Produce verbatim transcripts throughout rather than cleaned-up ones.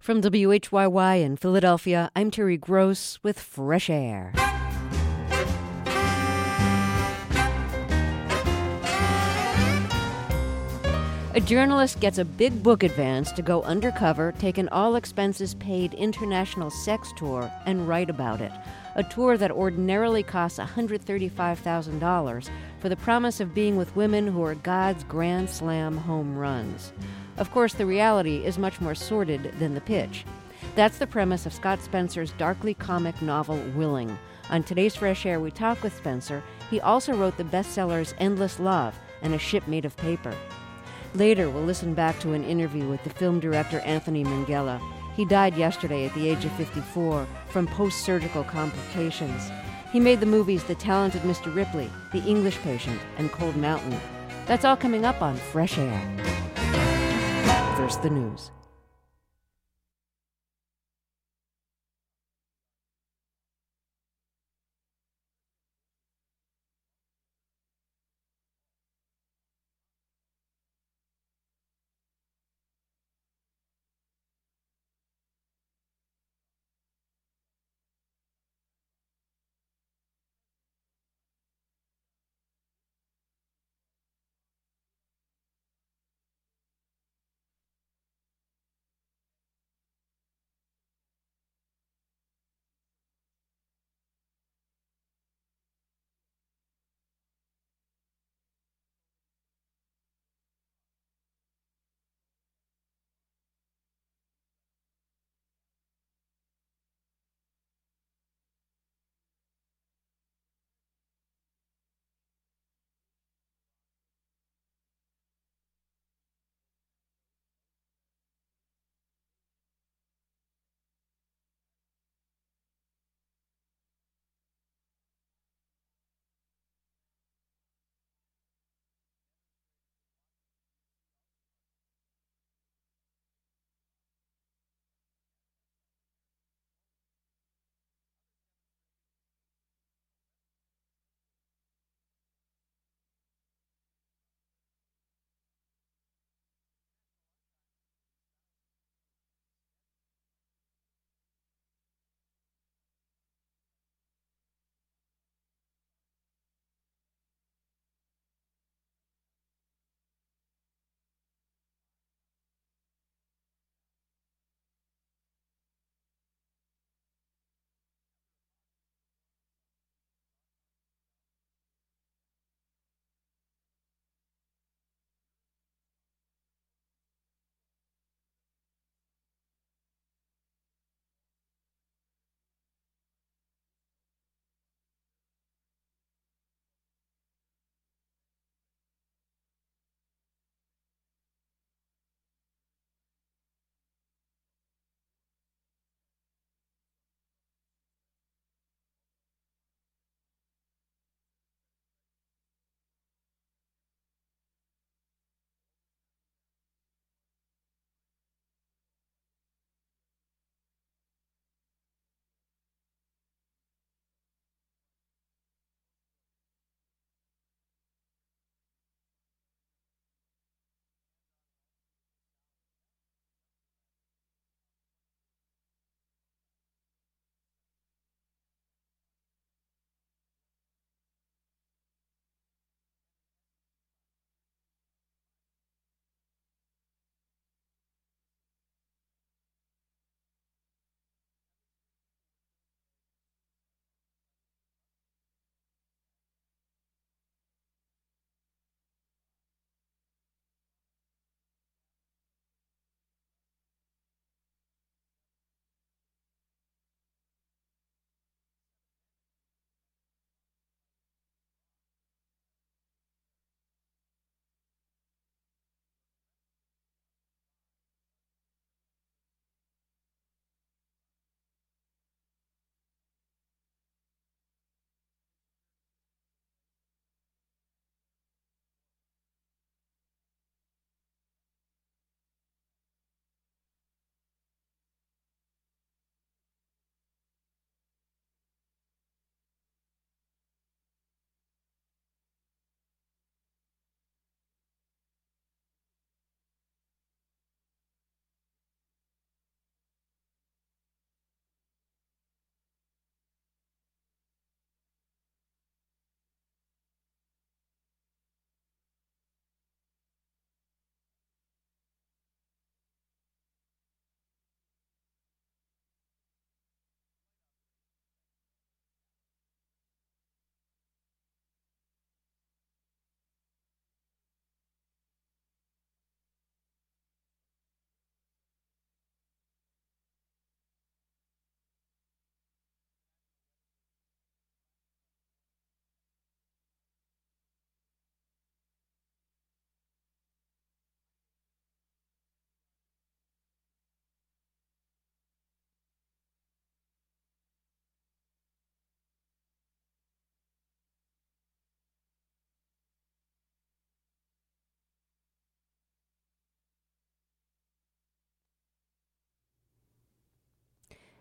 From W H Y Y in Philadelphia, I'm Terry Gross with Fresh Air. A journalist gets a big book advance to go undercover, take an all-expenses-paid international sex tour, and write about it. A tour that ordinarily costs one hundred thirty-five thousand dollars for the promise of being with women who are God's grand slam home runs. Of course, the reality is much more sordid than the pitch. That's the premise of Scott Spencer's darkly comic novel, Willing. On today's Fresh Air, we talk with Spencer. He also wrote the bestsellers Endless Love and A Ship Made of Paper. Later, we'll listen back to an interview with the film director Anthony Minghella. He died yesterday at the age of fifty-four from post-surgical complications. He made the movies The Talented Mister Ripley, The English Patient, and Cold Mountain. That's all coming up on Fresh Air. First, the news.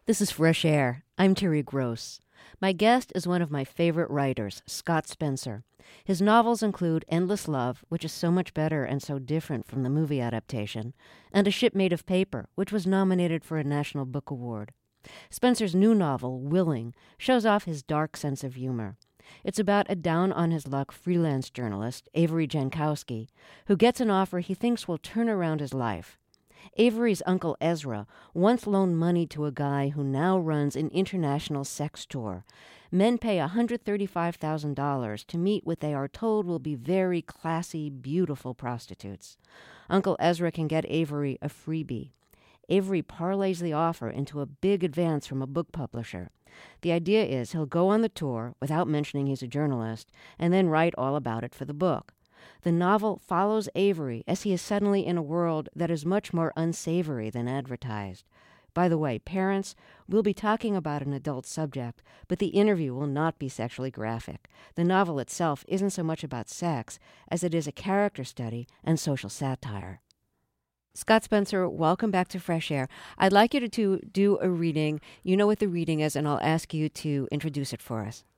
This is Fresh Air. I'm Terry Gross. My guest is one of my favorite writers, Scott Spencer. His novels include Endless Love, which is so much better and so different from the movie adaptation, and A Ship Made of Paper, which was nominated for a National Book Award. Spencer's new novel, Willing, shows off his dark sense of humor. It's about a down-on-his-luck freelance journalist, Avery Jankowski, who gets an offer he thinks will turn around his life. Avery's uncle Ezra once loaned money to a guy who now runs an international sex tour. Men pay one hundred thirty-five thousand dollars to meet what they are told will be very classy, beautiful prostitutes. Uncle Ezra can get Avery a freebie. Avery parlays the offer into a big advance from a book publisher. The idea is he'll go on the tour without mentioning he's a journalist and then write all about it for the book. The novel follows Avery as he is suddenly in a world that is much more unsavory than advertised. By the way, parents, we'll be talking about an adult subject, but the interview will not be sexually graphic. The novel itself isn't so much about sex as it is a character study and social satire. Scott Spencer, welcome back to Fresh Air. I'd like you to, to do a reading. You know what the reading is, and I'll ask you to introduce it for us.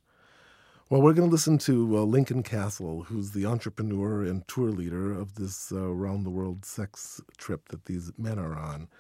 Well, we're going to listen to uh, Lincoln Castle, who's the entrepreneur and tour leader of this uh, around-the-world sex trip that these men are on.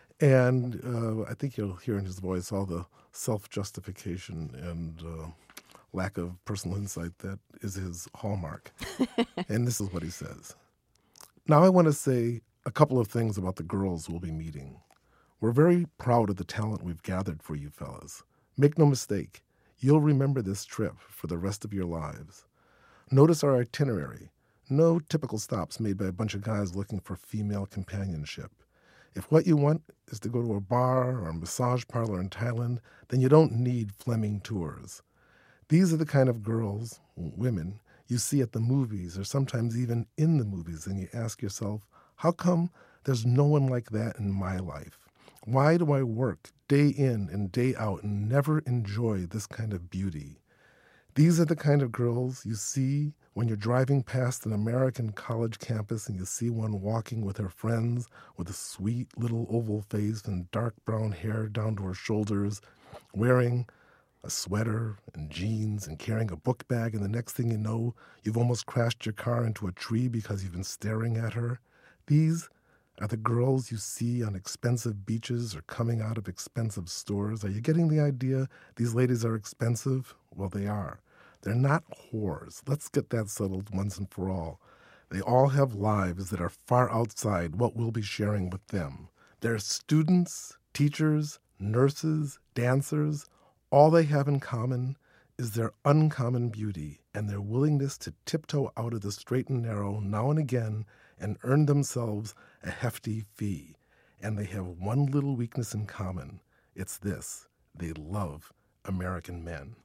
And uh, I think you'll hear in his voice all the self-justification and uh, lack of personal insight that is his hallmark. And this is what he says. Now I want to say a couple of things about the girls we'll be meeting. We're very proud of the talent we've gathered for you fellas. Make no mistake, you'll remember this trip for the rest of your lives. Notice our itinerary. No typical stops made by a bunch of guys looking for female companionship. If what you want is to go to a bar or a massage parlor in Thailand, then you don't need Fleming tours. These are the kind of girls, women, you see at the movies or sometimes even in the movies, and you ask yourself, how come there's no one like that in my life? Why do I work day in and day out and never enjoy this kind of beauty? These are the kind of girls you see when you're driving past an American college campus and you see one walking with her friends with a sweet little oval face and dark brown hair down to her shoulders, wearing a sweater and jeans and carrying a book bag, and the next thing you know, you've almost crashed your car into a tree because you've been staring at her. These are the girls you see on expensive beaches or coming out of expensive stores. Are you getting the idea? These ladies are expensive? Well, they are. They're not whores. Let's get that settled once and for all. They all have lives that are far outside what we'll be sharing with them. They're students, teachers, nurses, dancers. All they have in common is their uncommon beauty and their willingness to tiptoe out of the straight and narrow now and again and earn themselves a hefty fee. And they have one little weakness in common. It's this: they love American men.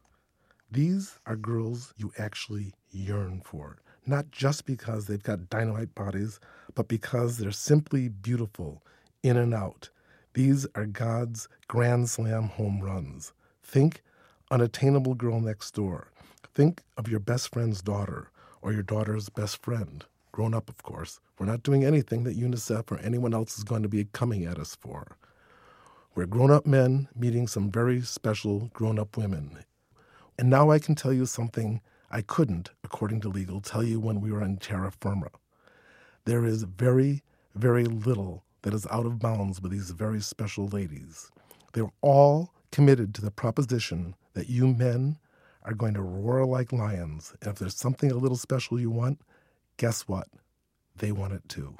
These are girls you actually yearn for, not just because they've got dynamite bodies, but because they're simply beautiful in and out. These are God's grand slam home runs. Think unattainable girl next door. Think of your best friend's daughter or your daughter's best friend. Grown up, of course. We're not doing anything that UNICEF or anyone else is going to be coming at us for. We're grown-up men meeting some very special grown-up women. And now I can tell you something I couldn't, according to legal, tell you when we were in terra firma. There is very, very little that is out of bounds with these very special ladies. They're all committed to the proposition that you men are going to roar like lions. And if there's something a little special you want, guess what? They want it too.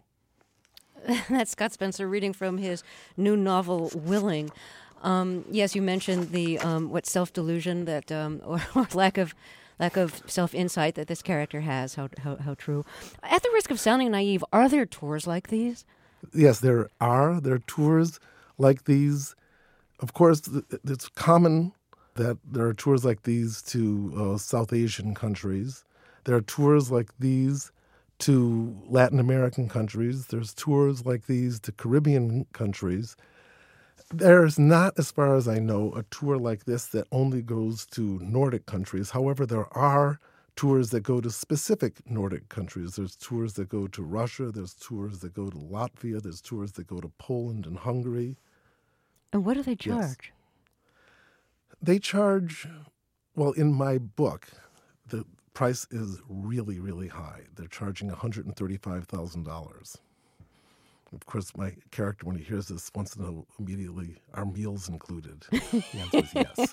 That's Scott Spencer reading from his new novel, Willing. Um, yes, you mentioned the um, what self-delusion that um, or, or lack of lack of self-insight that this character has. How, how how true. At the risk of sounding naive, are there tours like these? Yes, there are. There are tours like these. Of course, it's common that there are tours like these to uh, South Asian countries. There are tours like these to Latin American countries. There's tours like these to Caribbean countries. There's not, as far as I know, a tour like this that only goes to Nordic countries. However, there are tours that go to specific Nordic countries. There's tours that go to Russia. There's tours that go to Latvia. There's tours that go to Poland and Hungary. And what do they Yes. charge? They charge, well, in my book, the price is really, really high. They're charging one hundred thirty-five thousand dollars. Of course, my character, when he hears this, wants to know immediately, are meals included? The answer is yes.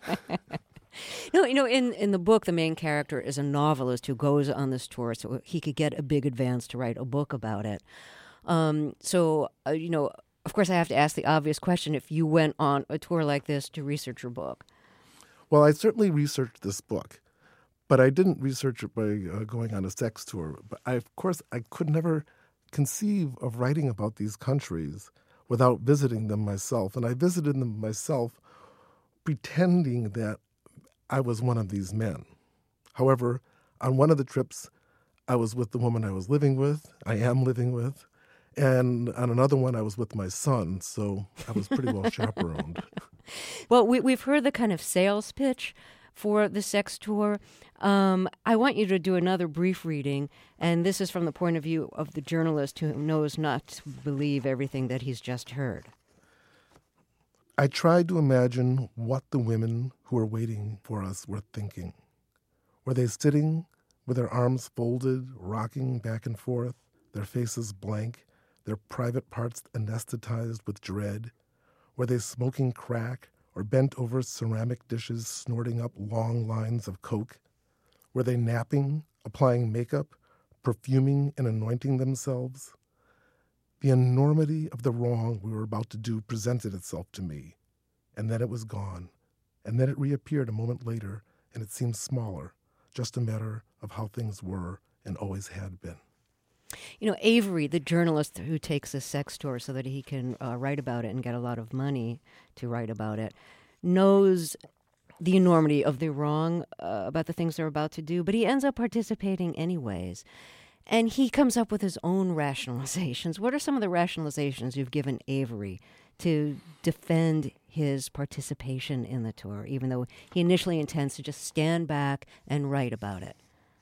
No, you know, in, in the book, the main character is a novelist who goes on this tour so he could get a big advance to write a book about it. Um, so, uh, you know, of course, I have to ask the obvious question, if you went on a tour like this to research your book. Well, I certainly researched this book, but I didn't research it by uh, going on a sex tour. But I, of course, I could never conceive of writing about these countries without visiting them myself. And I visited them myself pretending that I was one of these men. However, on one of the trips, I was with the woman I was living with, I am living with, and on another one, I was with my son, so I was pretty well chaperoned. Well, we, we've heard the kind of sales pitch for the sex tour. Um, I want you to do another brief reading, and this is from the point of view of the journalist who knows not to believe everything that he's just heard. I tried to imagine what the women who were waiting for us were thinking. Were they sitting with their arms folded, rocking back and forth, their faces blank, their private parts anesthetized with dread? Were they smoking crack or bent over ceramic dishes, snorting up long lines of coke? Were they napping, applying makeup, perfuming and anointing themselves? The enormity of the wrong we were about to do presented itself to me, and then it was gone, and then it reappeared a moment later, and it seemed smaller, just a matter of how things were and always had been. You know, Avery, the journalist who takes a sex tour so that he can uh, write about it and get a lot of money to write about it, knows the enormity of the wrong uh, about the things they're about to do, but he ends up participating anyways. And he comes up with his own rationalizations. What are some of the rationalizations you've given Avery to defend his participation in the tour, even though he initially intends to just stand back and write about it?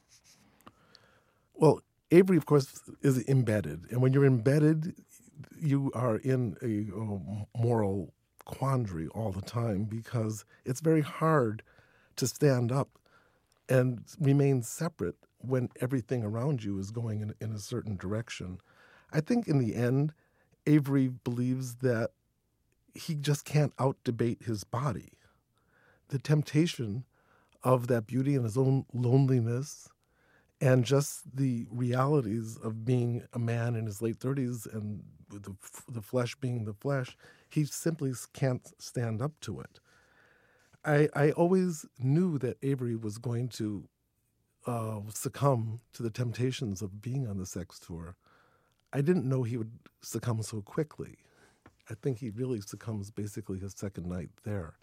Well, Avery, of course, is embedded. And when you're embedded, you are in a uh, moral quandary all the time because it's very hard to stand up and remain separate when everything around you is going in, in a certain direction. I think in the end, Avery believes that he just can't out-debate his body. The temptation of that beauty and his own loneliness and just the realities of being a man in his late thirties and with the, the flesh being the flesh, he simply can't stand up to it. I, I always knew that Avery was going to uh, succumb to the temptations of being on the sex tour. I didn't know he would succumb so quickly. I think he really succumbs basically his second night there.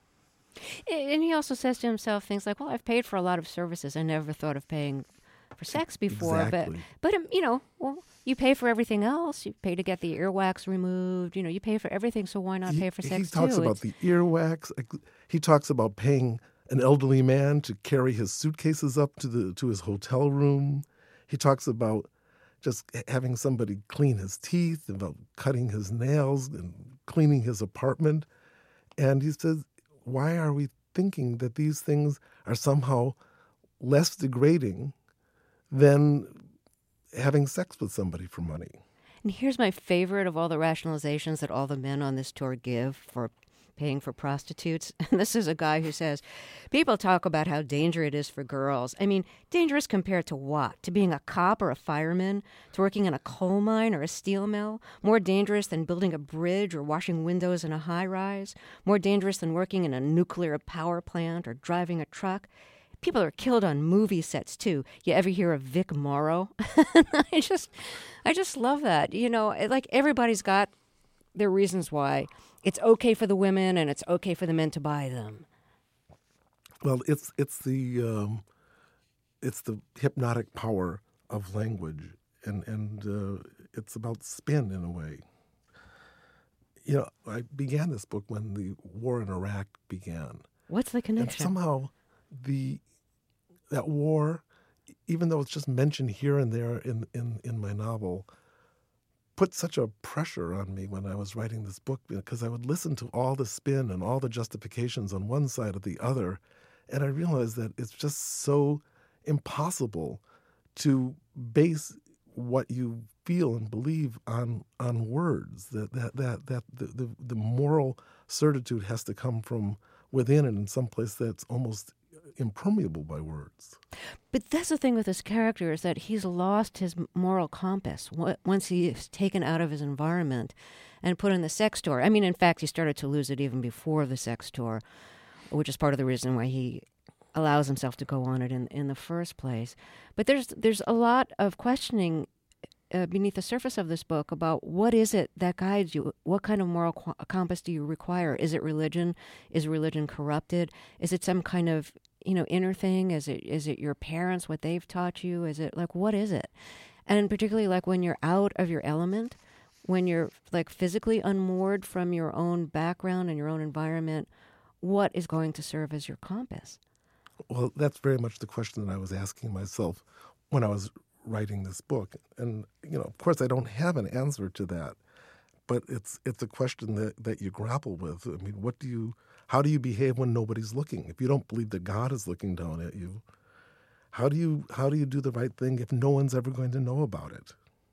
And he also says to himself things like, well, I've paid for a lot of services. I never thought of paying for sex before. Exactly. But, but um, you know, well, you pay for everything else. You pay to get the earwax removed. You know, you pay for everything, so why not he, pay for sex, He talks too? about It's... the earwax. He talks about paying an elderly man to carry his suitcases up to the to his hotel room. He talks about just having somebody clean his teeth, about cutting his nails and cleaning his apartment. And he says, why are we thinking that these things are somehow less degrading than having sex with somebody for money? And here's my favorite of all the rationalizations that all the men on this tour give for paying for prostitutes. And this is a guy who says, people talk about how dangerous it is for girls. I mean, dangerous compared to what? To being a cop or a fireman? To working in a coal mine or a steel mill? More dangerous than building a bridge or washing windows in a high-rise? More dangerous than working in a nuclear power plant or driving a truck? People are killed on movie sets, too. You ever hear of Vic Morrow? I just, I just love that. You know, like everybody's got their reasons why it's okay for the women and it's okay for the men to buy them. Well, it's it's the um, it's the hypnotic power of language, and and uh, it's about spin in a way. You know, I began this book when the war in Iraq began. What's the connection? And somehow, the that war, even though it's just mentioned here and there in in, in my novel, put such a pressure on me when I was writing this book, because I would listen to all the spin and all the justifications on one side or the other, and I realized that it's just so impossible to base what you feel and believe on on words. That that that that the, the, the moral certitude has to come from within, and in some place that's almost impermeable by words. But that's the thing with this character, is that he's lost his moral compass once he is taken out of his environment and put in the sex tour. I mean, in fact, he started to lose it even before the sex tour, which is part of the reason why he allows himself to go on it in, in the first place. But there's there's a lot of questioning uh, beneath the surface of this book about what is it that guides you? What kind of moral qu- compass do you require? Is it religion? Is religion corrupted? Is it some kind of, you know, inner thing? Is it is it your parents, what they've taught you? Is it like, what is it? And particularly like when you're out of your element, when you're like physically unmoored from your own background and your own environment, what is going to serve as your compass? Well, that's very much the question that I was asking myself when I was writing this book. And, you know, of course, I don't have an answer to that, but it's it's a question that, that you grapple with. I mean, what do you, how do you behave when nobody's looking? If you don't believe that God is looking down at you, how do you how do you do the right thing if no one's ever going to know about it?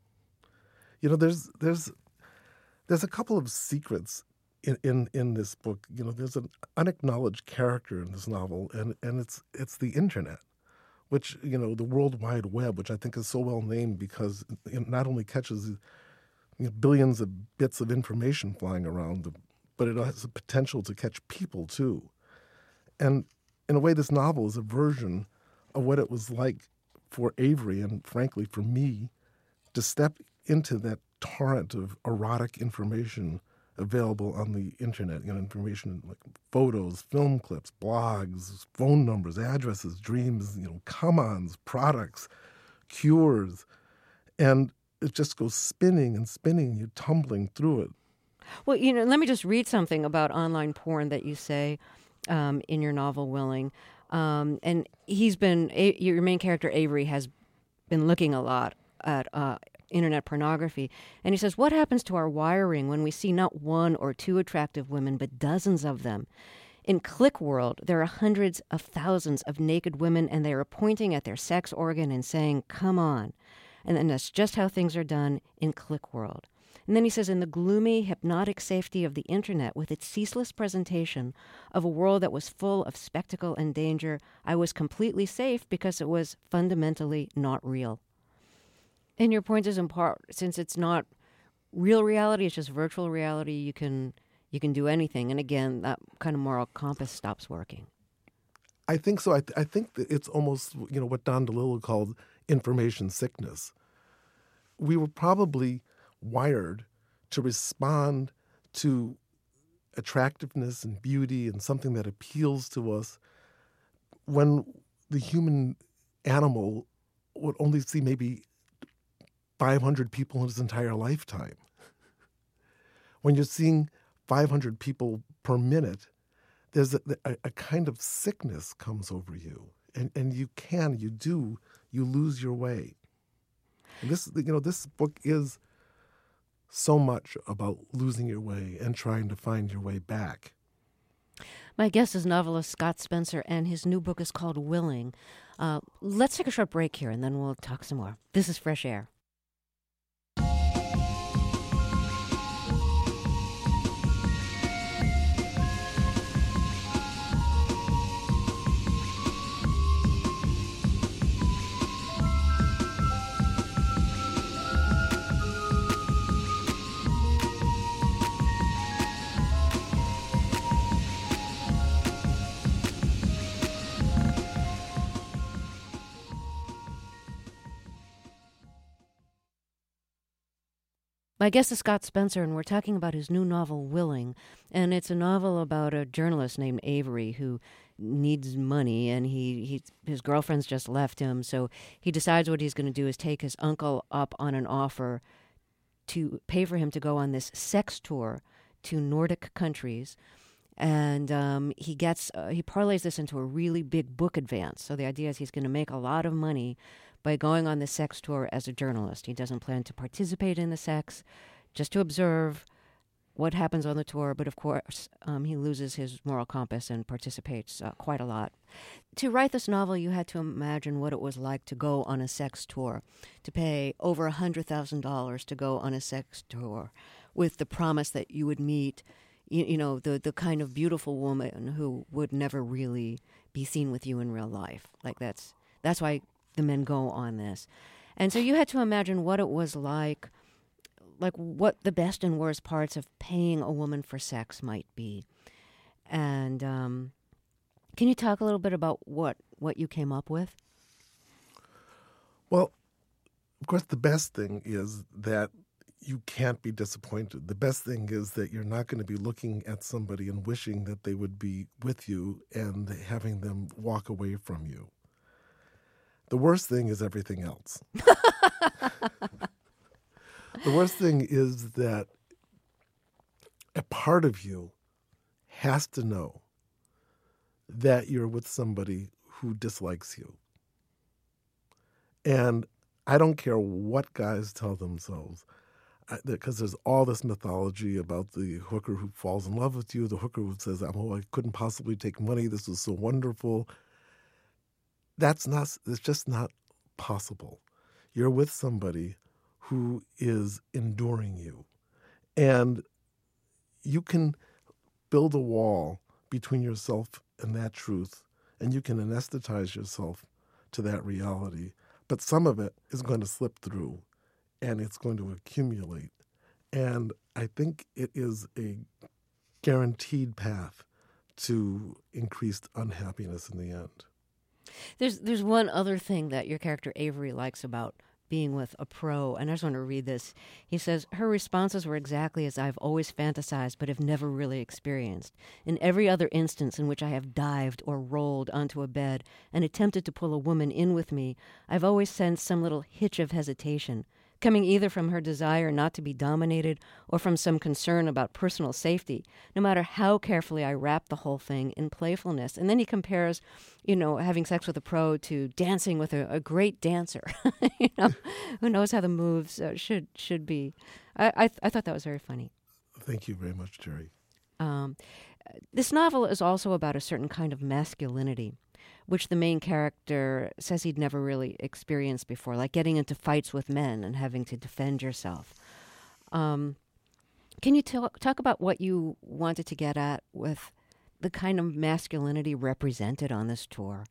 You know, there's there's there's a couple of secrets In, in in this book. You know, there's an unacknowledged character in this novel, and, and it's it's the internet, which, you know, the World Wide Web, which I think is so well named because it not only catches, you know, billions of bits of information flying around, but it has the potential to catch people too. And in a way, this novel is a version of what it was like for Avery, and frankly for me, to step into that torrent of erotic information available on the internet, you know, information like photos, film clips, blogs, phone numbers, addresses, dreams, you know, come-ons, products, cures, and it just goes spinning and spinning, you tumbling through it. Well, you know, let me just read something about online porn that you say um, in your novel, Willing. Um, and he's been, a- your main character, Avery, has been looking a lot at uh, internet pornography. And he says, what happens to our wiring when we see not one or two attractive women, but dozens of them? In Click World, there are hundreds of thousands of naked women, and they are pointing at their sex organ and saying, come on. And then that's just how things are done in Click World. And then he says, in the gloomy, hypnotic safety of the internet, with its ceaseless presentation of a world that was full of spectacle and danger, I was completely safe because it was fundamentally not real. And your point is, in part, since it's not real reality, it's just virtual reality, you can you can do anything. And again, that kind of moral compass stops working. I think so. I, th- I think that it's almost, you know, what Don DeLillo called information sickness. We were probably wired to respond to attractiveness and beauty and something that appeals to us when the human animal would only see maybe five hundred people in his entire lifetime. When you're seeing five hundred people per minute, there's a, a, a kind of sickness comes over you, and, and you can, you do, you lose your way. And this, you know, this book is so much about losing your way and trying to find your way back. My guest is novelist Scott Spencer, and his new book is called Willing. Uh, let's take a short break here, and then we'll talk some more. This is Fresh Air. My guest is Scott Spencer, and we're talking about his new novel, Willing. And it's a novel about a journalist named Avery who needs money, and he, he his girlfriend's just left him, so he decides what he's going to do is take his uncle up on an offer to pay for him to go on this sex tour to Nordic countries. And um, he gets uh, he parlays this into a really big book advance. So the idea is he's going to make a lot of money by going on the sex tour as a journalist. He doesn't plan to participate in the sex, just to observe what happens on the tour. But of course, um, he loses his moral compass and participates uh, quite a lot. To write this novel, you had to imagine what it was like to go on a sex tour, to pay over one hundred thousand dollars to go on a sex tour with the promise that you would meet, you, you know, the, the kind of beautiful woman who would never really be seen with you in real life. Like that's that's why the men go on this. And so you had to imagine what it was like, like what the best and worst parts of paying a woman for sex might be. And um, can you talk a little bit about what, what you came up with? Well, of course, the best thing is that you can't be disappointed. The best thing is that you're not going to be looking at somebody and wishing that they would be with you and having them walk away from you. The worst thing is everything else. The worst thing is that a part of you has to know that you're with somebody who dislikes you. And I don't care what guys tell themselves, because there's all this mythology about the hooker who falls in love with you, the hooker who says, oh, I couldn't possibly take money, this was so wonderful. That's not, it's just not possible. You're with somebody who is enduring you. And you can build a wall between yourself and that truth, and you can anesthetize yourself to that reality. But some of it is going to slip through, and it's going to accumulate. And I think it is a guaranteed path to increased unhappiness in the end. There's there's one other thing that your character Avery likes about being with a pro, and I just want to read this. He says, her responses were exactly as I've always fantasized but have never really experienced. In every other instance in which I have dived or rolled onto a bed and attempted to pull a woman in with me, I've always sensed some little hitch of hesitation, coming either from her desire not to be dominated or from some concern about personal safety, no matter how carefully I wrap the whole thing in playfulness. And then he compares, you know, having sex with a pro to dancing with a, a great dancer, you know, who knows how the moves uh, should should be. I, I, th- I thought that was very funny. Thank you very much, Jerry. Um, this novel is also about a certain kind of masculinity, which the main character says he'd never really experienced before, like getting into fights with men and having to defend yourself. Um, can you talk, talk about what you wanted to get at with the kind of masculinity represented on this tour?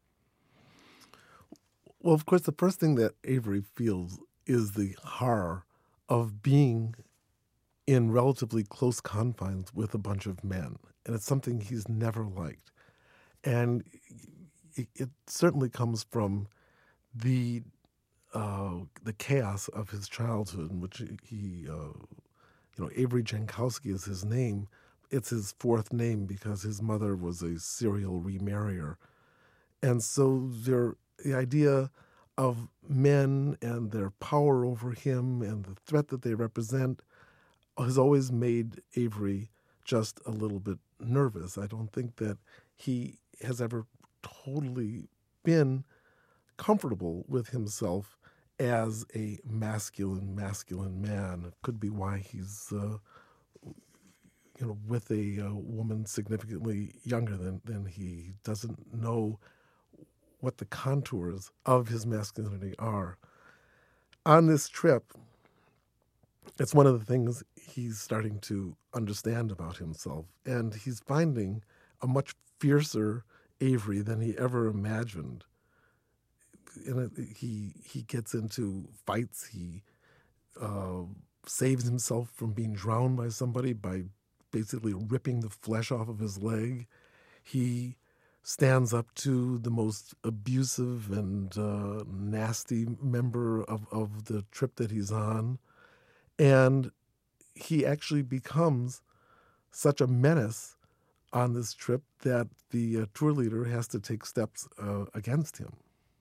Well, of course, the first thing that Avery feels is the horror of being in relatively close confines with a bunch of men. And it's something he's never liked. And it, it certainly comes from the uh, the chaos of his childhood, in which he, uh, you know, Avery Jankowski is his name. It's his fourth name because his mother was a serial remarrier. And so there, the idea of men and their power over him and the threat that they represent has always made Avery just a little bit nervous. I don't think that he has ever totally been comfortable with himself as a masculine, masculine man. It could be why he's, uh, you know, with a uh, woman significantly younger than, than he doesn't know what the contours of his masculinity are. On this trip, it's one of the things he's starting to understand about himself, and he's finding a much fiercer Avery than he ever imagined. And he he gets into fights. He uh, saves himself from being drowned by somebody by basically ripping the flesh off of his leg. He stands up to the most abusive and uh, nasty member of, of the trip that he's on. And he actually becomes such a menace on this trip that the uh, tour leader has to take steps uh, against him.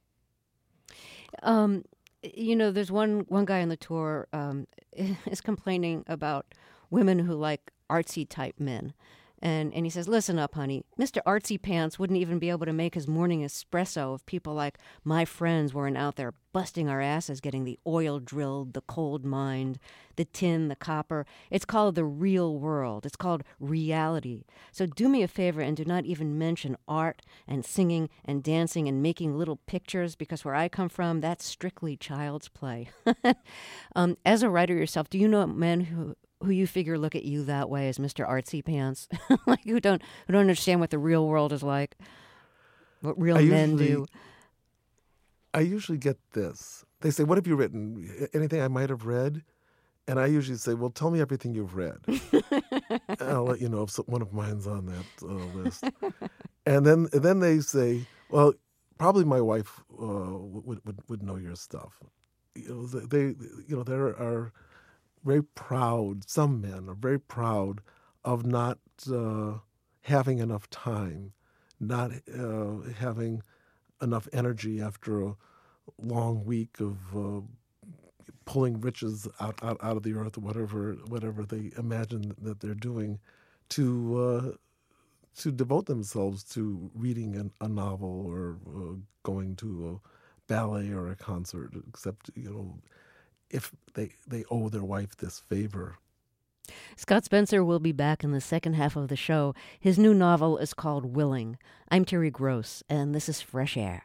Um, you know, there's one, one guy on the tour um, is complaining about women who like artsy type men. And and he says, listen up, honey. Mister Artsy Pants wouldn't even be able to make his morning espresso if people like my friends weren't out there busting our asses getting the oil drilled, the coal mined, the tin, the copper. It's called the real world. It's called reality. So do me a favor and do not even mention art and singing and dancing and making little pictures, because where I come from, that's strictly child's play. um, as a writer yourself, do you know men who... who you figure look at you that way as Mister Artsy Pants, like who don't who don't understand what the real world is like, what real I men usually, do. I usually get this. They say, "What have you written? Anything I might have read?" And I usually say, "Well, tell me everything you've read. And I'll let you know if some, one of mine's on that uh, list." And then and then they say, "Well, probably my wife uh, would, would would know your stuff." You know, they you know there are. very proud, some men are very proud of not uh, having enough time, not uh, having enough energy after a long week of uh, pulling riches out, out, out of the earth, or whatever whatever they imagine that they're doing, to uh, to devote themselves to reading an, a novel or uh, going to a ballet or a concert, except, you know, if they, they owe their wife this favor. Scott Spencer will be back in the second half of the show. His new novel is called Willing. I'm Terry Gross, and this is Fresh Air.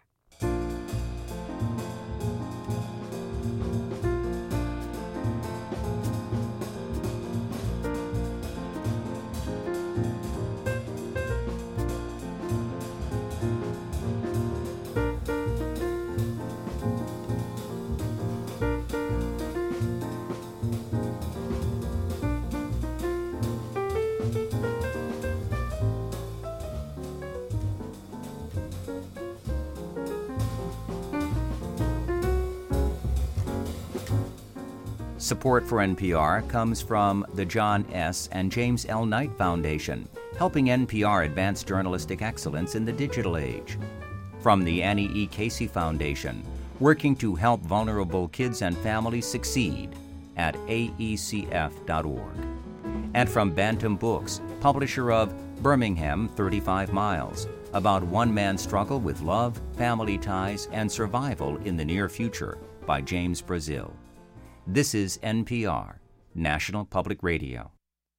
Support for N P R comes from the John S. and James L. Knight Foundation, helping N P R advance journalistic excellence in the digital age. From the Annie E. Casey Foundation, working to help vulnerable kids and families succeed at A E C F dot org. And from Bantam Books, publisher of Birmingham thirty-five miles, about one man's struggle with love, family ties, and survival in the near future, by James Brazil. This is N P R, National Public Radio.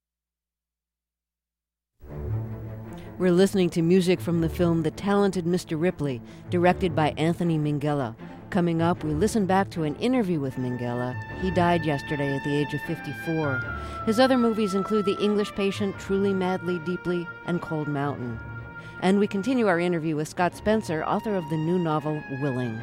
We're listening to music from the film The Talented Mister Ripley, directed by Anthony Minghella. Coming up, we listen back to an interview with Minghella. He died yesterday at the age of fifty-four. His other movies include The English Patient, Truly, Madly, Deeply, and Cold Mountain. And we continue our interview with Scott Spencer, author of the new novel, Willing.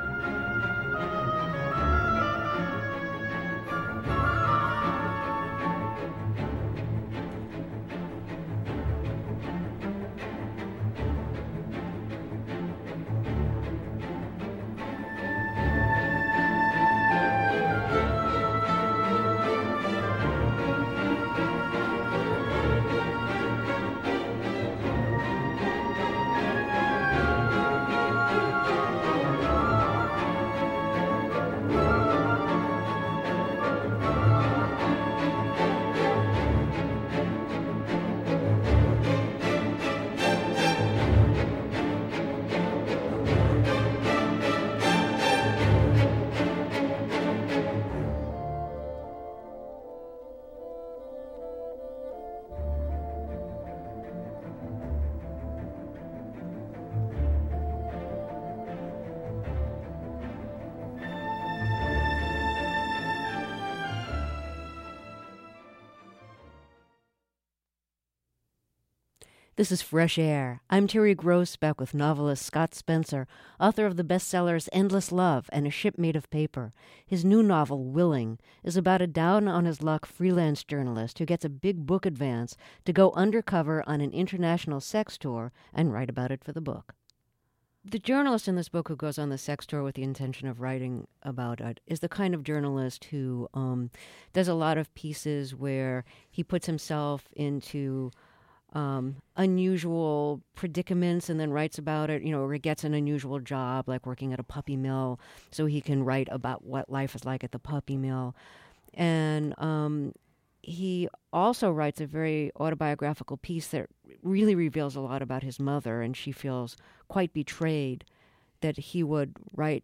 This is Fresh Air. I'm Terry Gross, back with novelist Scott Spencer, author of the bestsellers Endless Love and A Ship Made of Paper. His new novel, Willing, is about a down-on-his-luck freelance journalist who gets a big book advance to go undercover on an international sex tour and write about it for the book. The journalist in this book who goes on the sex tour with the intention of writing about it is the kind of journalist who um, does a lot of pieces where he puts himself into Um, unusual predicaments and then writes about it, you know, or he gets an unusual job like working at a puppy mill so he can write about what life is like at the puppy mill. And um, he also writes a very autobiographical piece that really reveals a lot about his mother, and she feels quite betrayed that he would write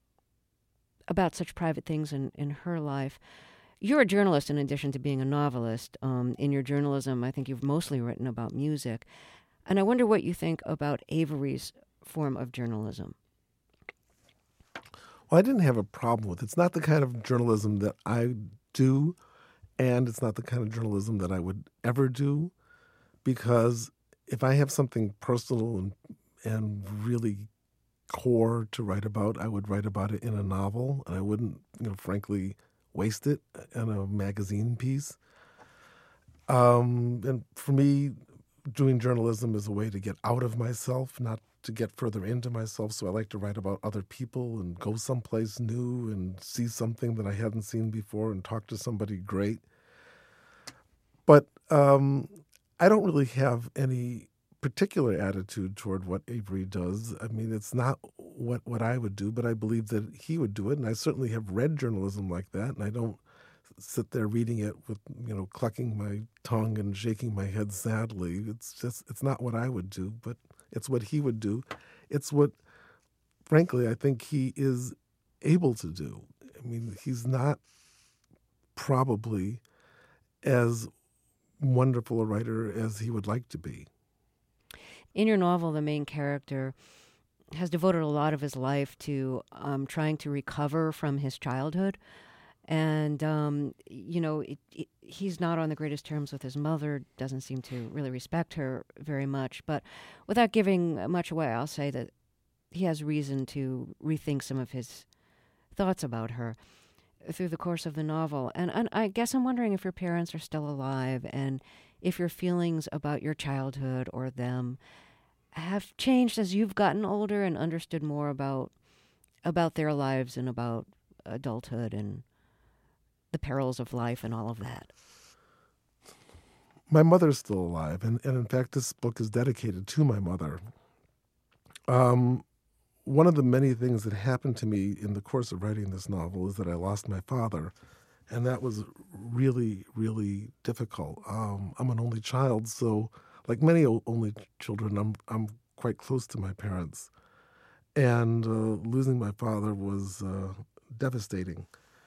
about such private things in, in her life. You're a journalist in addition to being a novelist. Um, in your journalism, I think you've mostly written about music. And I wonder what you think about Avery's form of journalism. Well, I didn't have a problem with it. It's not the kind of journalism that I do, and it's not the kind of journalism that I would ever do, because if I have something personal and and really core to write about, I would write about it in a novel, and I wouldn't, you know, frankly, waste it in a magazine piece. Um, and for me, doing journalism is a way to get out of myself, not to get further into myself. So I like to write about other people and go someplace new and see something that I hadn't seen before and talk to somebody great. But um, I don't really have any particular attitude toward what Avery does. I mean, it's not what, what I would do, but I believe that he would do it. And I certainly have read journalism like that, and I don't sit there reading it with, you know, clucking my tongue and shaking my head sadly. It's just, it's not what I would do, but it's what he would do. It's what, frankly, I think he is able to do. I mean, he's not probably as wonderful a writer as he would like to be. In your novel, the main character has devoted a lot of his life to um, trying to recover from his childhood. And, um, you know, it, it, he's not on the greatest terms with his mother, doesn't seem to really respect her very much. But without giving much away, I'll say that he has reason to rethink some of his thoughts about her through the course of the novel. And, and I guess I'm wondering if your parents are still alive and if your feelings about your childhood or them have changed as you've gotten older and understood more about about their lives and about adulthood and the perils of life and all of that. My mother's still alive, and, and in fact, this book is dedicated to my mother. Um, one of the many things that happened to me in the course of writing this novel is that I lost my father, and that was really, really difficult. Um, I'm an only child, so like many o- only children, I'm I'm quite close to my parents, and uh, losing my father was uh, devastating.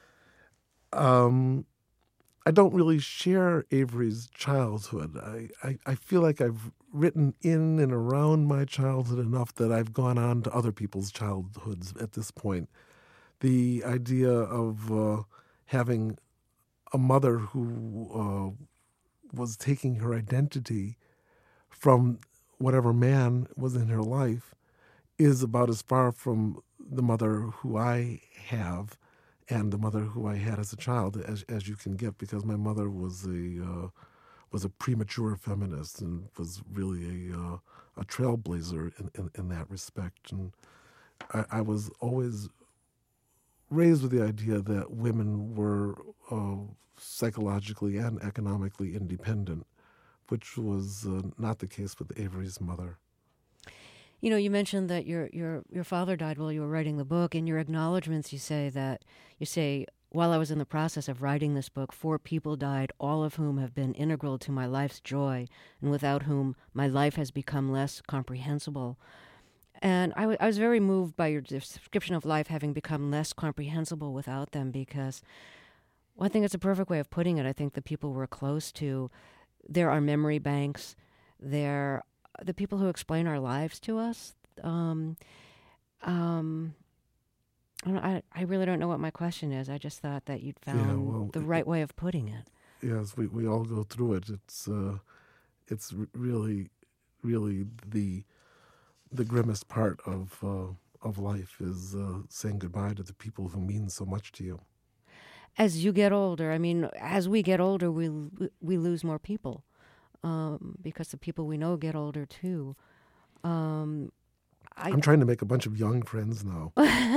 Um, I don't really share Avery's childhood. I, I, I feel like I've written in and around my childhood enough that I've gone on to other people's childhoods at this point. The idea of uh, having a mother who uh, was taking her identity from whatever man was in her life is about as far from the mother who I have and the mother who I had as a child as as you can get, because my mother was a uh, was a premature feminist and was really a uh, a trailblazer in, in, in that respect. And I, I was always raised with the idea that women were uh, psychologically and economically independent, which was uh, not the case with Avery's mother. You know, you mentioned that your your your father died while you were writing the book. In your acknowledgments, you say that you say, while I was in the process of writing this book, four people died, all of whom have been integral to my life's joy, and without whom my life has become less comprehensible. And I, w- I was very moved by your description of life having become less comprehensible without them, because well, I think it's a perfect way of putting it. I think the people we're close to, there are memory banks, there the people who explain our lives to us. Um, um, I, don't, I, I really don't know what my question is. I just thought that you'd found Yeah, well, the right way of putting it. Yes, we, we all go through it. It's uh, it's really, really the the grimmest part of uh, of life is uh, saying goodbye to the people who mean so much to you. As you get older, I mean, as we get older, we we lose more people. Um, because the people we know get older too. Um, I, I'm trying to make a bunch of young friends now.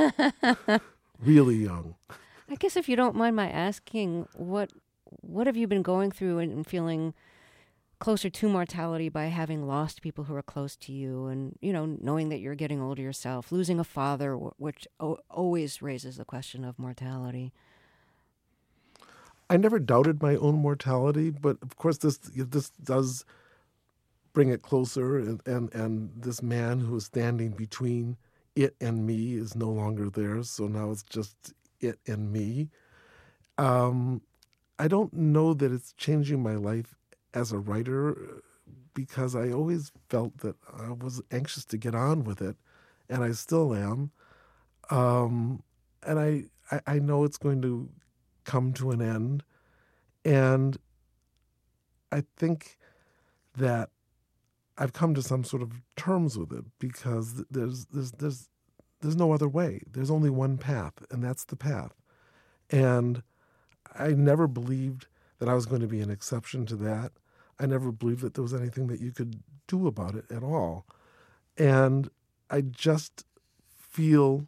Really young. I guess if you don't mind my asking, what what have you been going through and feeling closer to mortality by having lost people who are close to you, and you know, knowing that you're getting older yourself, losing a father, which o- always raises the question of mortality. I never doubted my own mortality, but of course this this does bring it closer, and, and, and this man who is standing between it and me is no longer there, so now it's just it and me. Um, I don't know that it's changing my life as a writer, because I always felt that I was anxious to get on with it, and I still am. Um, and I, I, I know it's going to come to an end, and I think that I've come to some sort of terms with it, because there's there's there's there's no other way. There's only one path, and that's the path. And I never believed that I was going to be an exception to that. I never believed that there was anything that you could do about it at all. And I just feel,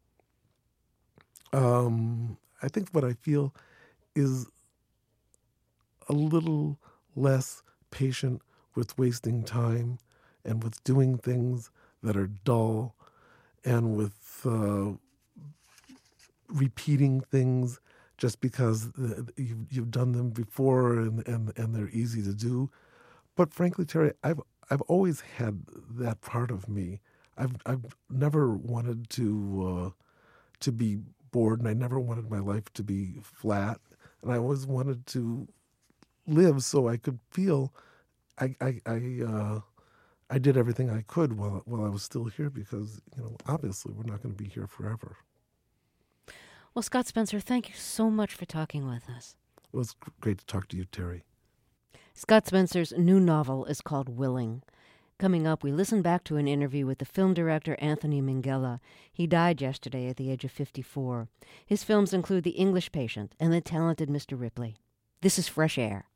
um, I think what I feel is a little less patient with wasting time and with doing things that are dull and with uh, repeating things just because you've, you've done them before and, and, and they're easy to do. But frankly, Terry, I've I've always had that part of me. I've I've never wanted to uh, to be bored, and I never wanted my life to be flat. And I always wanted to live so I could feel I I I, uh, I did everything I could while while I was still here, because you know obviously we're not going to be here forever. Well, Scott Spencer, thank you so much for talking with us. It was great to talk to you, Terry. Scott Spencer's new novel is called Willing. Coming up, we listen back to an interview with the film director Anthony Minghella. He died yesterday at the age of fifty-four. His films include The English Patient and The Talented Mister Ripley. This is Fresh Air.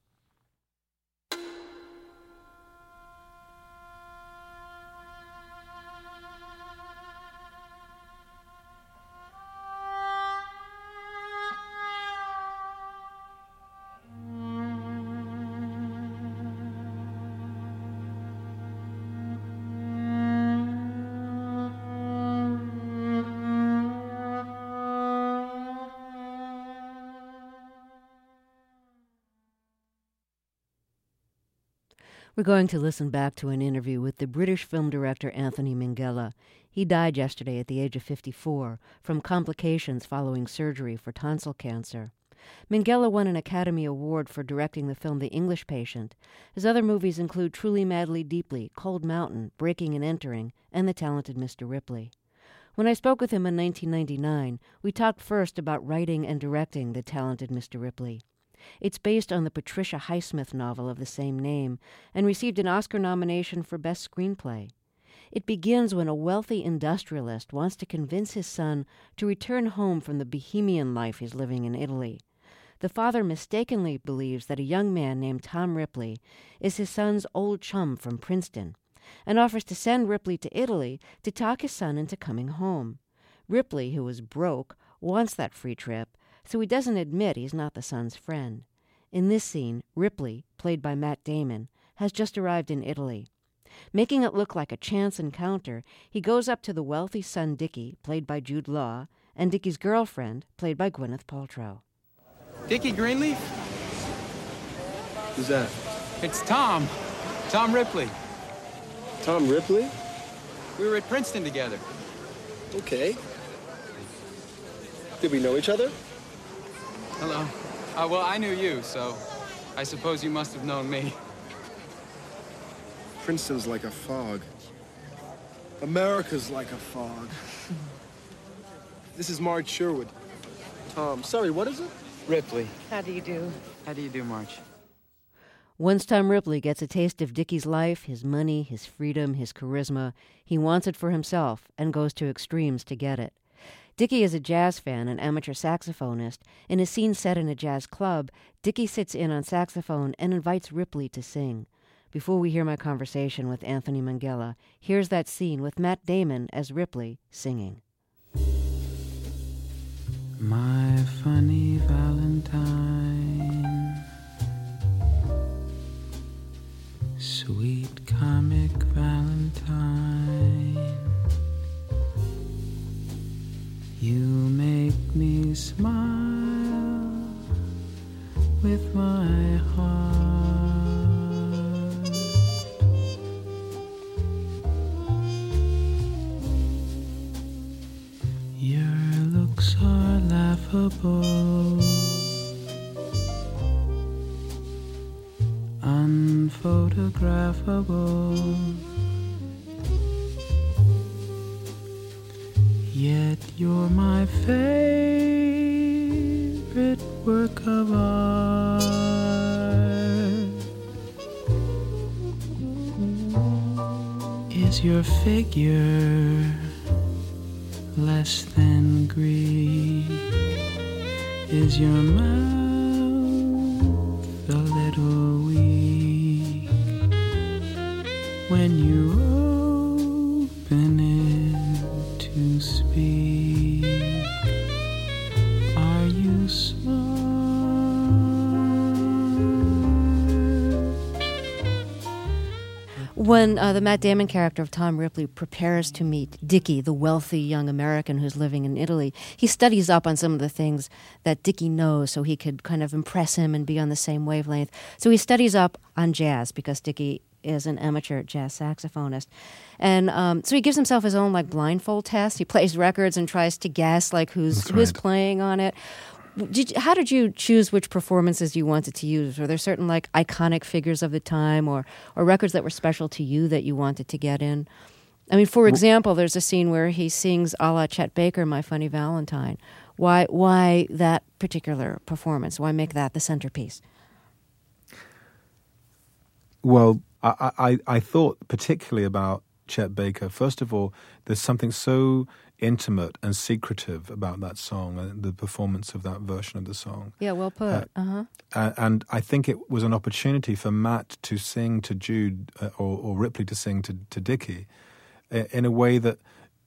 We're going to listen back to an interview with the British film director Anthony Minghella. He died yesterday at the age of fifty-four from complications following surgery for tonsil cancer. Minghella won an Academy Award for directing the film The English Patient. His other movies include Truly, Madly, Deeply, Cold Mountain, Breaking and Entering, and The Talented Mister Ripley. When I spoke with him in nineteen ninety-nine, we talked first about writing and directing The Talented Mister Ripley. It's based on the Patricia Highsmith novel of the same name and received an Oscar nomination for Best Screenplay. It begins when a wealthy industrialist wants to convince his son to return home from the bohemian life he's living in Italy. The father mistakenly believes that a young man named Tom Ripley is his son's old chum from Princeton and offers to send Ripley to Italy to talk his son into coming home. Ripley, who is broke, wants that free trip, so he doesn't admit he's not the son's friend. In this scene, Ripley, played by Matt Damon, has just arrived in Italy. Making it look like a chance encounter, he goes up to the wealthy son Dickie, played by Jude Law, and Dickie's girlfriend, played by Gwyneth Paltrow. Dickie Greenleaf? Who's that? It's Tom. Tom Ripley. Tom Ripley? We were at Princeton together. Okay. Did we know each other? Hello. Uh, well, I knew you, so I suppose you must have known me. Princeton's like a fog. America's like a fog. This is Marge Sherwood. Tom, sorry, what is it? Ripley. How do you do? How do you do, Marge? Once Tom Ripley gets a taste of Dickie's life, his money, his freedom, his charisma, he wants it for himself and goes to extremes to get it. Dickie is a jazz fan and amateur saxophonist. In a scene set in a jazz club, Dickie sits in on saxophone and invites Ripley to sing. Before we hear my conversation with Anthony Minghella, here's that scene with Matt Damon as Ripley singing. My funny Valentine, sweet comic Valentine, you make me smile with my heart. Your looks are laughable, unphotographable, yet you're my favorite work of art. Is your figure less than Greek? Is your mouth a little weak when you open it to speak? Are you smart? When uh, the Matt Damon character of Tom Ripley prepares to meet Dickie, the wealthy young American who's living in Italy, he studies up on some of the things that Dickie knows so he could kind of impress him and be on the same wavelength. So he studies up on jazz because Dickie is an amateur jazz saxophonist. And um, so he gives himself his own like blindfold test. He plays records and tries to guess like who's That's who's right. playing on it. Did, how did you choose which performances you wanted to use? Were there certain like iconic figures of the time or, or records that were special to you that you wanted to get in? I mean, for example, there's a scene where he sings a la Chet Baker, My Funny Valentine. Why, why that particular performance? Why make that the centerpiece? Well, I, I, I thought particularly about Chet Baker. First of all, there's something so intimate and secretive about that song and the performance of that version of the song. Yeah, well put. Uh, uh-huh. Uh, and I think it was an opportunity for Matt to sing to Jude uh, or, or Ripley to sing to, to Dickie uh, in a way that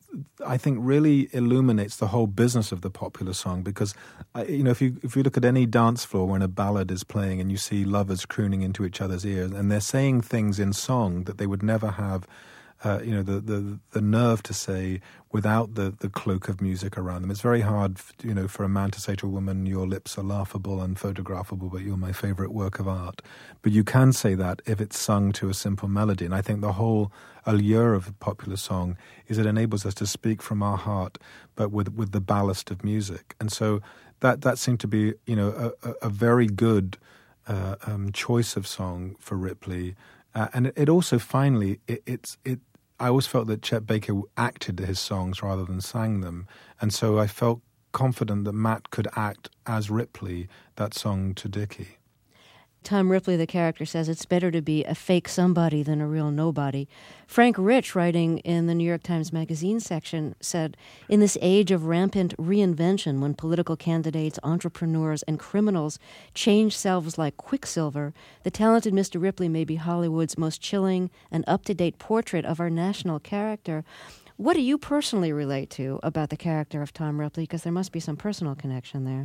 I think really illuminates the whole business of the popular song. Because uh, you know, if you if you look at any dance floor when a ballad is playing and you see lovers crooning into each other's ears and they're saying things in song that they would never have Uh, you know, the, the the nerve to say without the, the cloak of music around them. It's very hard, you know, for a man to say to a woman, your lips are laughable and photographable, but you're my favorite work of art. But you can say that if it's sung to a simple melody. And I think the whole allure of a popular song is it enables us to speak from our heart, but with, with the ballast of music. And so that, that seemed to be, you know, a, a very good uh, um, choice of song for Ripley. Uh, and it, it also finally, it, it's it. I always felt that Chet Baker acted his songs rather than sang them. And so I felt confident that Matt could act as Ripley, that song to Dickie. Tom Ripley, the character, says it's better to be a fake somebody than a real nobody. Frank Rich, writing in the New York Times Magazine section, said, in this age of rampant reinvention, when political candidates, entrepreneurs, and criminals change selves like quicksilver, the talented Mister Ripley may be Hollywood's most chilling and up-to-date portrait of our national character. What do you personally relate to about the character of Tom Ripley? Because there must be some personal connection there.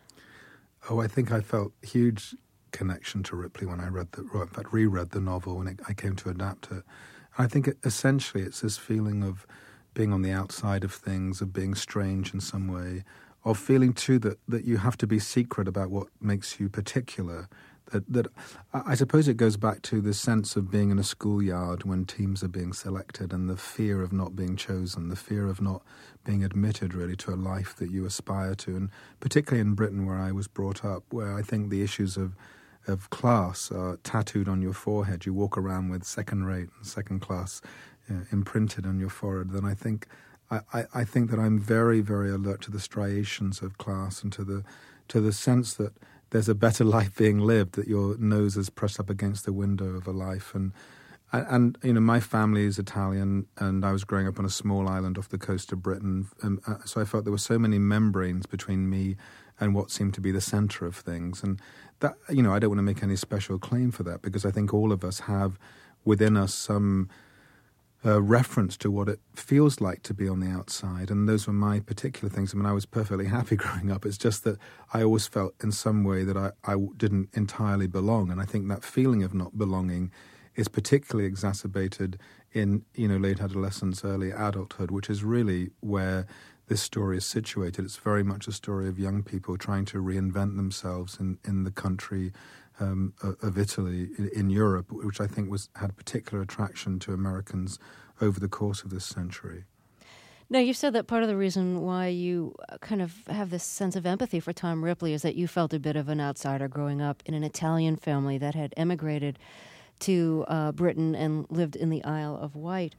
Oh, I think I felt huge connection to Ripley when I read the, or in fact reread the novel when it, I came to adapt it. I think it, essentially it's this feeling of being on the outside of things, of being strange in some way, of feeling too that, that you have to be secret about what makes you particular. That, that I suppose it goes back to the sense of being in a schoolyard when teams are being selected and the fear of not being chosen, the fear of not being admitted really to a life that you aspire to. And particularly in Britain where I was brought up, where I think the issues of of class are tattooed on your forehead. You walk around with second rate and second class uh, imprinted on your forehead. Then I think I, I, I think that I'm very, very alert to the striations of class and to the to the sense that there's a better life being lived, that your nose is pressed up against the window of a life. And, and, and you know, my family is Italian, and I was growing up on a small island off the coast of Britain. And, uh, so I felt there were so many membranes between me and what seemed to be the center of things. And that, you know, I don't want to make any special claim for that, because I think all of us have within us some Uh, reference to what it feels like to be on the outside. And those were my particular things. I mean, I was perfectly happy growing up. It's just that I always felt in some way that I, I didn't entirely belong. And I think that feeling of not belonging is particularly exacerbated in, you know, late adolescence, early adulthood, which is really where this story is situated. It's very much a story of young people trying to reinvent themselves in, in the country um, of Italy, in, in Europe, which I think was had particular attraction to Americans over the course of this century. Now, you said that part of the reason why you kind of have this sense of empathy for Tom Ripley is that you felt a bit of an outsider growing up in an Italian family that had emigrated to uh, Britain and lived in the Isle of Wight.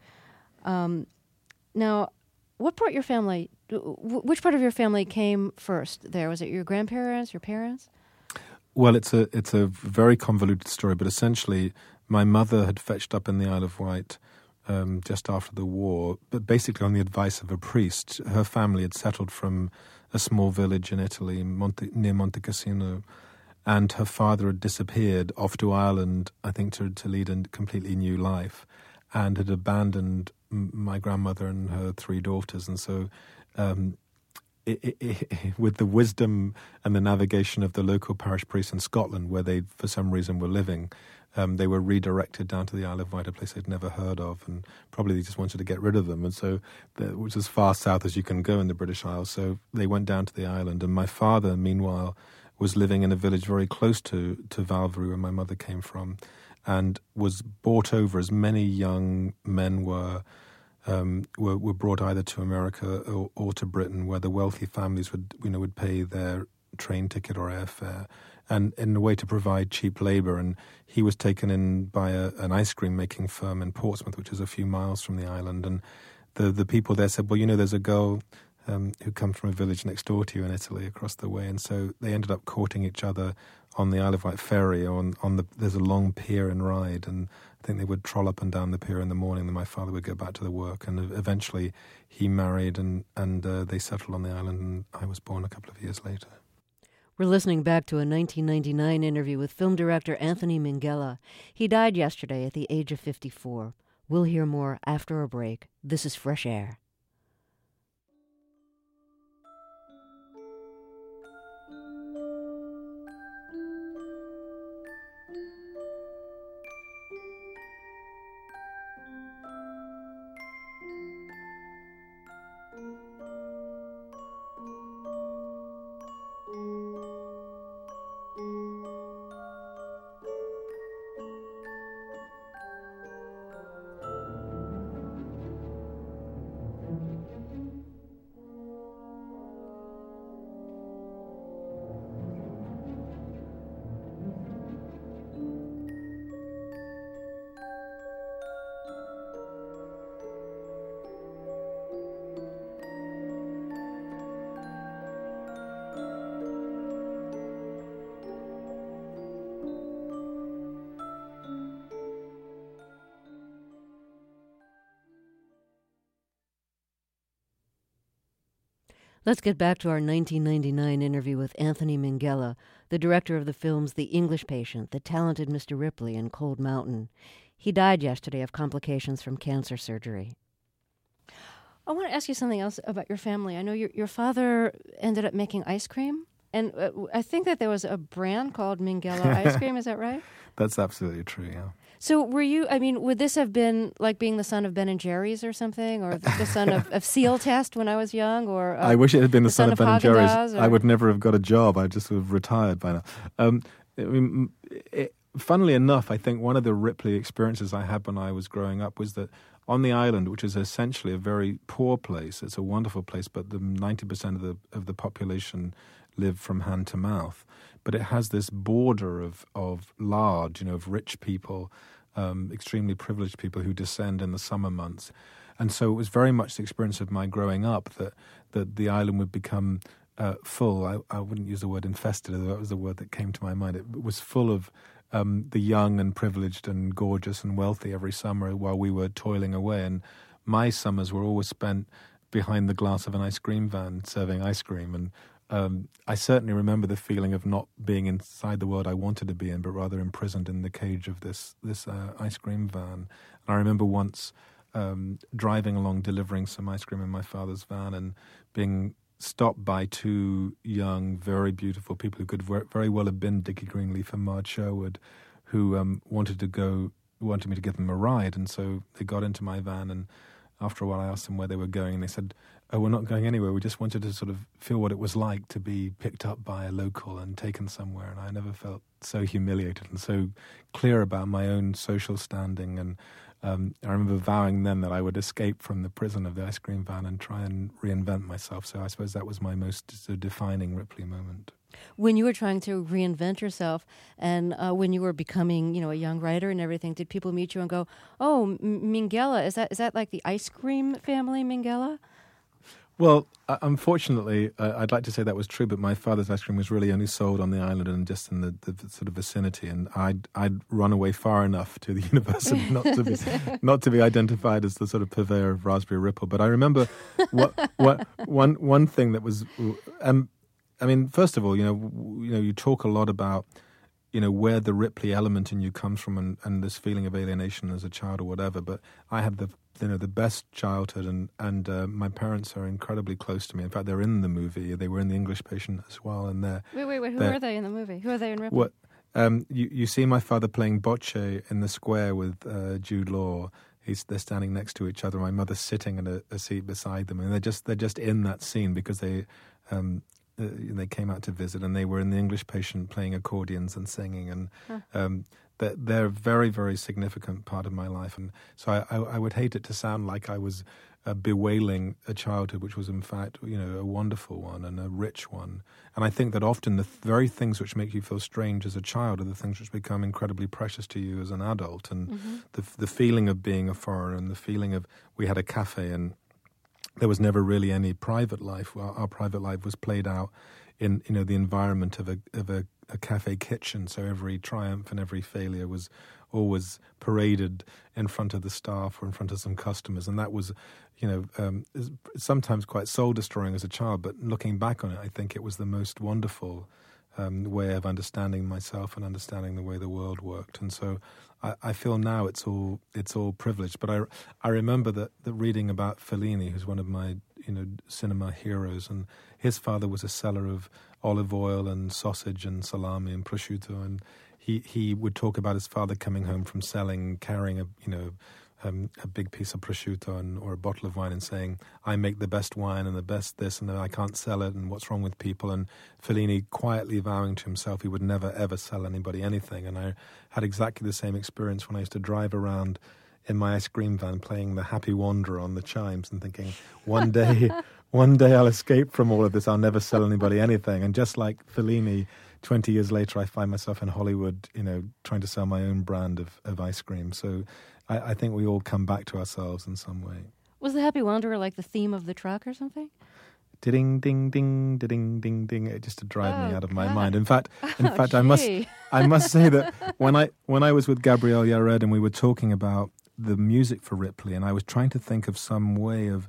Um, now, what part of your family, which part of your family came first there? Was it your grandparents, your parents? Well, it's a it's a very convoluted story, but essentially my mother had fetched up in the Isle of Wight um, just after the war, but basically on the advice of a priest. Her family had settled from a small village in Italy, Monte, near Monte Cassino, and her father had disappeared off to Ireland, I think, to, to lead a completely new life, and had abandoned my grandmother and her three daughters. And so um, it, it, it, with the wisdom and the navigation of the local parish priest in Scotland, where they, for some reason, were living, um, they were redirected down to the Isle of Wight, a place they'd never heard of, and probably they just wanted to get rid of them. And so, the, which is as far south as you can go in the British Isles. So they went down to the island. And my father, meanwhile, was living in a village very close to, to Valvary, where my mother came from, and was brought over, as many young men were, um, were were brought either to America or, or to Britain, where the wealthy families would you know would pay their train ticket or airfare, and in a way to provide cheap labor. And he was taken in by a, an ice cream making firm in Portsmouth, which is a few miles from the island. And the the people there said, well, you know, there's a girl um, who comes from a village next door to you in Italy, across the way. And so they ended up courting each other on the Isle of Wight ferry. On on the there's a long pier and ride, and I think they would troll up and down the pier in the morning. Then my father would go back to the work, and eventually he married, and and uh, they settled on the island, and I was born a couple of years later. We're listening back to a nineteen ninety-nine interview with film director Anthony Minghella. He died yesterday at the age of fifty-four. We'll hear more after a break. This is Fresh Air. Let's get back to our nineteen ninety-nine interview with Anthony Minghella, the director of the films The English Patient, The Talented Mister Ripley, and Cold Mountain. He died yesterday of complications from cancer surgery. I want to ask you something else about your family. I know your your father ended up making ice cream, and uh, I think that there was a brand called Minghella ice cream. Is that right? That's absolutely true, yeah. So were you, I mean, would this have been like being the son of Ben and Jerry's or something? Or the son of, of Seal Test when I was young? Or uh, I wish it had been the, the son, son of Ben and Jerry's. Or... I would never have got a job. I just would have retired by now. Um, I mean, it, funnily enough, I think one of the Ripley experiences I had when I was growing up was that on the island, which is essentially a very poor place, it's a wonderful place, but the ninety percent of the of the population live from hand to mouth. But it has this border of, of large, you know, of rich people, um, extremely privileged people who descend in the summer months. And so it was very much the experience of my growing up that, that the island would become uh, full. I, I wouldn't use the word infested, although that was the word that came to my mind. It was full of um, the young and privileged and gorgeous and wealthy every summer while we were toiling away. And my summers were always spent behind the glass of an ice cream van serving ice cream. And Um, I certainly remember the feeling of not being inside the world I wanted to be in, but rather imprisoned in the cage of this this uh, ice cream van. And I remember once um, driving along, delivering some ice cream in my father's van, and being stopped by two young, very beautiful people who could very well have been Dickie Greenleaf and Marge Sherwood, who um, wanted to go, wanted me to give them a ride. And so they got into my van, and after a while I asked them where they were going, and they said, oh, we're not going anywhere. We just wanted to sort of feel what it was like to be picked up by a local and taken somewhere. And I never felt so humiliated and so clear about my own social standing. And um, I remember vowing then that I would escape from the prison of the ice cream van and try and reinvent myself. So I suppose that was my most sort of defining Ripley moment. When you were trying to reinvent yourself, and uh, when you were becoming, you know, a young writer and everything, did people meet you and go, "Oh, M- Minghella, is that is that like the ice cream family, Minghella?" Well, uh, unfortunately, uh, I'd like to say that was true, but my father's ice cream was really only sold on the island and just in the, the sort of vicinity, and I'd I'd run away far enough to the university not to be not to be identified as the sort of purveyor of Raspberry Ripple. But I remember what, what one one thing that was. Um, I mean, first of all, you know, you know, you talk a lot about, you know, where the Ripley element in you comes from, and, and this feeling of alienation as a child or whatever. But I had the, you know, the best childhood, and and uh, my parents are incredibly close to me. In fact, they're in the movie. They were in The English Patient as well, and they're wait, wait, wait. Who are they in the movie? Who are they in Ripley? What um, you you see my father playing bocce in the square with uh, Jude Law. He's, they're standing next to each other. My mother's sitting in a, a seat beside them, and they're just they're just in that scene because they. Um, Uh, they came out to visit, and they were in The English Patient playing accordions and singing, and huh. um, they're, they're a very, very significant part of my life. And so I, I, I would hate it to sound like I was uh, bewailing a childhood, which was in fact, you know, a wonderful one and a rich one. And I think that often the th- very things which make you feel strange as a child are the things which become incredibly precious to you as an adult. And mm-hmm. the the feeling of being a foreigner, and the feeling of, we had a cafe, and there was never really any private life. Our, our private life was played out in, you know, the environment of a of a, a cafe kitchen. So every triumph and every failure was always paraded in front of the staff or in front of some customers, and that was, you know, um, sometimes quite soul destroying as a child. But looking back on it, I think it was the most wonderful um, way of understanding myself and understanding the way the world worked. And so I, I feel now it's all it's all privileged. But I, I remember that, that reading about Fellini, who's one of my, you know, cinema heroes, and his father was a seller of olive oil and sausage and salami and prosciutto, and he, he would talk about his father coming home from selling, carrying a you know um, a big piece of prosciutto and or a bottle of wine, and saying, "I make the best wine and the best this, and I can't sell it, and what's wrong with people?" And Fellini quietly vowing to himself he would never ever sell anybody anything. And I had exactly the same experience when I used to drive around in my ice cream van playing the Happy Wanderer on the chimes and thinking, one day, one day I'll escape from all of this. I'll never sell anybody anything. And just like Fellini, twenty years later, I find myself in Hollywood, you know, trying to sell my own brand of, of ice cream. So I, I think we all come back to ourselves in some way. Was the Happy Wanderer like the theme of the truck or something? Ding ding ding ding ding ding, it just to drive oh, me out of my God. mind. In fact, in oh, fact, gee. I must I must say that when I when I was with Gabrielle Yared and we were talking about the music for Ripley, and I was trying to think of some way of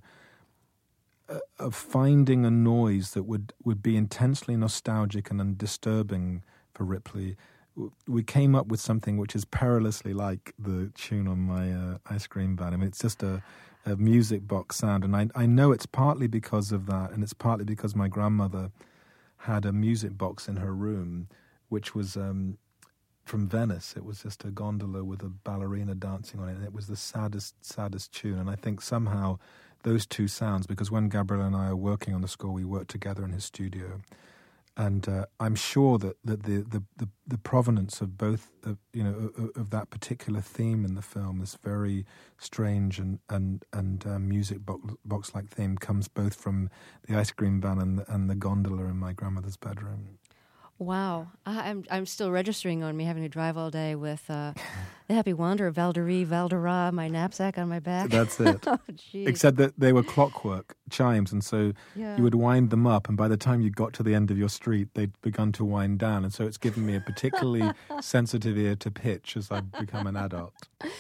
uh, of finding a noise that would, would be intensely nostalgic and disturbing for Ripley, we came up with something which is perilously like the tune on my uh, ice cream van. I mean, it's just a, a music box sound, and I, I know it's partly because of that, and it's partly because my grandmother had a music box in her room, which was um, from Venice. It was just a gondola with a ballerina dancing on it, and it was the saddest, saddest tune. And I think somehow those two sounds, because when Gabriel and I are working on the score, we work together in his studio. And uh, I'm sure that, that the, the, the, the provenance of both, of, you know, of, of that particular theme in the film, this very strange and and and uh, music box, box-like theme, comes both from the ice cream van and the, and the gondola in my grandmother's bedroom. Wow, I, I'm I'm still registering on me having to drive all day with uh, the Happy Wanderer, Valderie, Valdera, my knapsack on my back. That's it. Oh, geez. Except that they were clockwork chimes, and so yeah. you would wind them up, and by the time you got to the end of your street, they'd begun to wind down, and so it's given me a particularly sensitive ear to pitch as I've become an adult.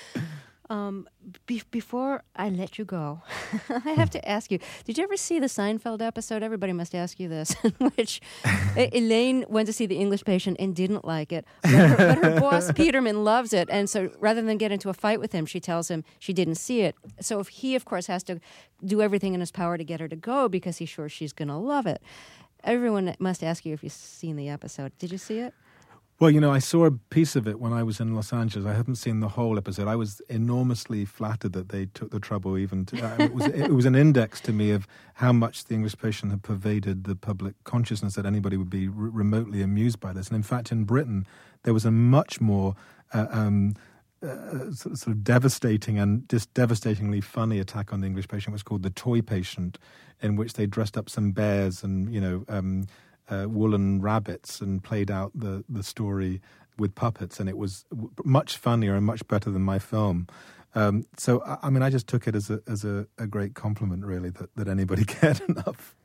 Um, be- before I let you go, I have to ask you, did you ever see the Seinfeld episode? Everybody must ask you this, in which Elaine went to see The English Patient and didn't like it, but her, but her boss, Peterman, loves it. And so rather than get into a fight with him, she tells him she didn't see it. So if he, of course, has to do everything in his power to get her to go because he's sure she's going to love it. Everyone must ask you if you've seen the episode. Did you see it? Well, you know, I saw a piece of it when I was in Los Angeles. I haven't seen the whole episode. I was enormously flattered that they took the trouble even to... Uh, it, was, it was an index to me of how much The English Patient had pervaded the public consciousness that anybody would be re- remotely amused by this. And in fact, in Britain, there was a much more... Uh, um, Uh, sort, of, sort of devastating and just devastatingly funny attack on The English Patient. It was called The Toy Patient, in which they dressed up some bears and, you know, um, uh, woolen rabbits and played out the, the story with puppets, and it was w- much funnier and much better than my film. Um, so, I, I mean, I just took it as a as a, a great compliment, really, that, that anybody cared enough.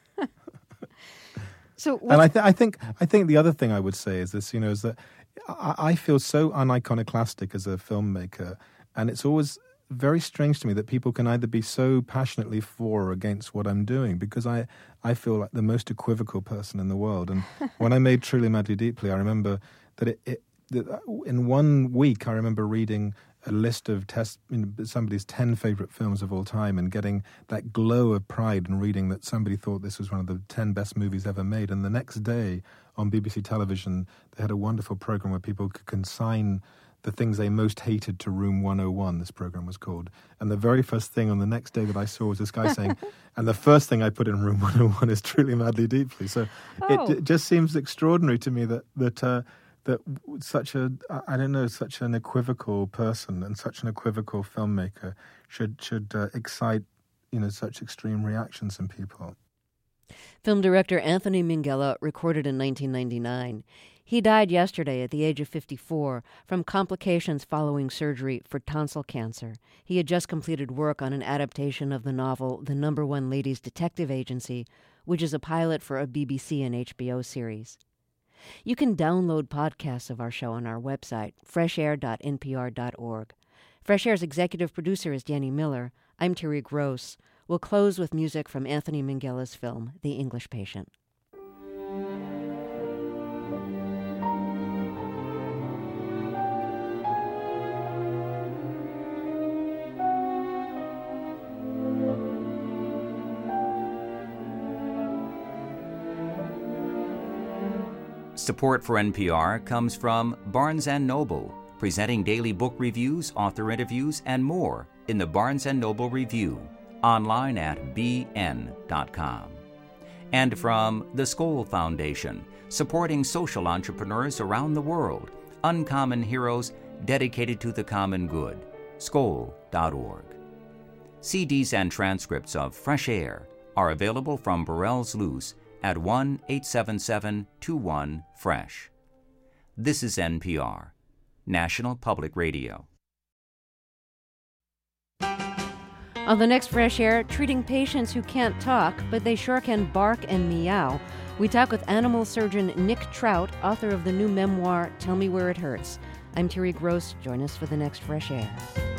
So, and I, th- I think I think the other thing I would say is this, you know, is that I, I feel so uniconoclastic as a filmmaker, and it's always very strange to me that people can either be so passionately for or against what I'm doing, because I, I feel like the most equivocal person in the world. And when I made Truly Madly Deeply, I remember that it, it that in one week I remember reading a list of test, you know, somebody's ten favorite films of all time and getting that glow of pride and reading that somebody thought this was one of the ten best movies ever made. And the next day on B B C television, they had a wonderful program where people could consign the things they most hated to Room one oh one, this program was called. And the very first thing on the next day that I saw was this guy saying, and the first thing I put in Room one oh one is Truly Madly Deeply. So oh. it, it just seems extraordinary to me that, that, uh, that such a, I don't know, such an equivocal person and such an equivocal filmmaker should, should uh, excite, you know, such extreme reactions in people. Film director Anthony Minghella recorded in nineteen ninety-nine. He died yesterday at the age of fifty-four from complications following surgery for tonsil cancer. He had just completed work on an adaptation of the novel The Number One Ladies Detective Agency, which is a pilot for a B B C and H B O series. You can download podcasts of our show on our website, fresh air dot n p r dot org. Fresh Air's executive producer is Danny Miller. I'm Terry Gross. We'll close with music from Anthony Minghella's film, The English Patient. Support for N P R comes from Barnes and Noble, presenting daily book reviews, author interviews, and more in the Barnes and Noble Review, online at b n dot com. And from the Skoll Foundation, supporting social entrepreneurs around the world, uncommon heroes dedicated to the common good, skoll dot org. C Ds and transcripts of Fresh Air are available from Burrell's Loose at one eight seven seven two one fresh. This is N P R, National Public Radio. On the next Fresh Air, treating patients who can't talk, but they sure can bark and meow, we talk with animal surgeon Nick Trout, author of the new memoir, Tell Me Where It Hurts. I'm Terry Gross. Join us for the next Fresh Air.